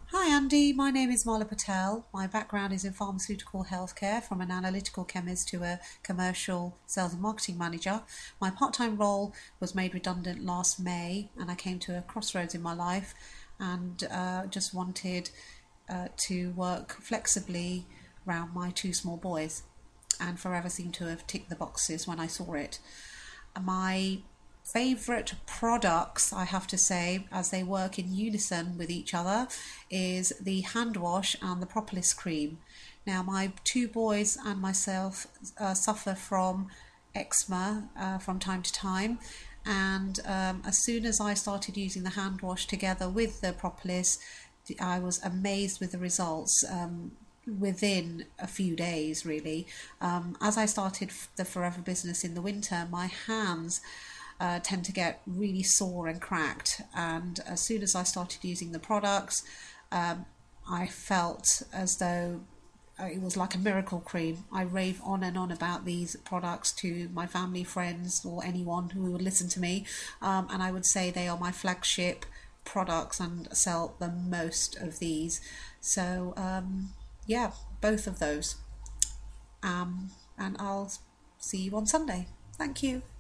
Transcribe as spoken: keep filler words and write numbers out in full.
Hi Andy, my name is Marla Patel. My background is in pharmaceutical healthcare, from an analytical chemist to a commercial sales and marketing manager. My part time role was made redundant last May, and I came to a crossroads in my life and uh, just wanted uh, to work flexibly around my two small boys, and Forever seemed to have ticked the boxes when I saw it. My favourite products, I have to say, as they work in unison with each other, is the hand wash and the propolis cream. Now, my two boys and myself uh, suffer from eczema uh, from time to time, and um, as soon as I started using the hand wash together with the propolis, I was amazed with the results. Um, within a few days, really. Um, as I started the Forever business in the winter, my hands uh, tend to get really sore and cracked, and as soon as I started using the products, um, I felt as though uh, it was like a miracle cream. I rave on and on about these products to my family, friends, or anyone who would listen to me, um, and I would say they are my flagship products and sell the most of these. So, um, yeah, both of those. Um, and I'll see you on Sunday. Thank you.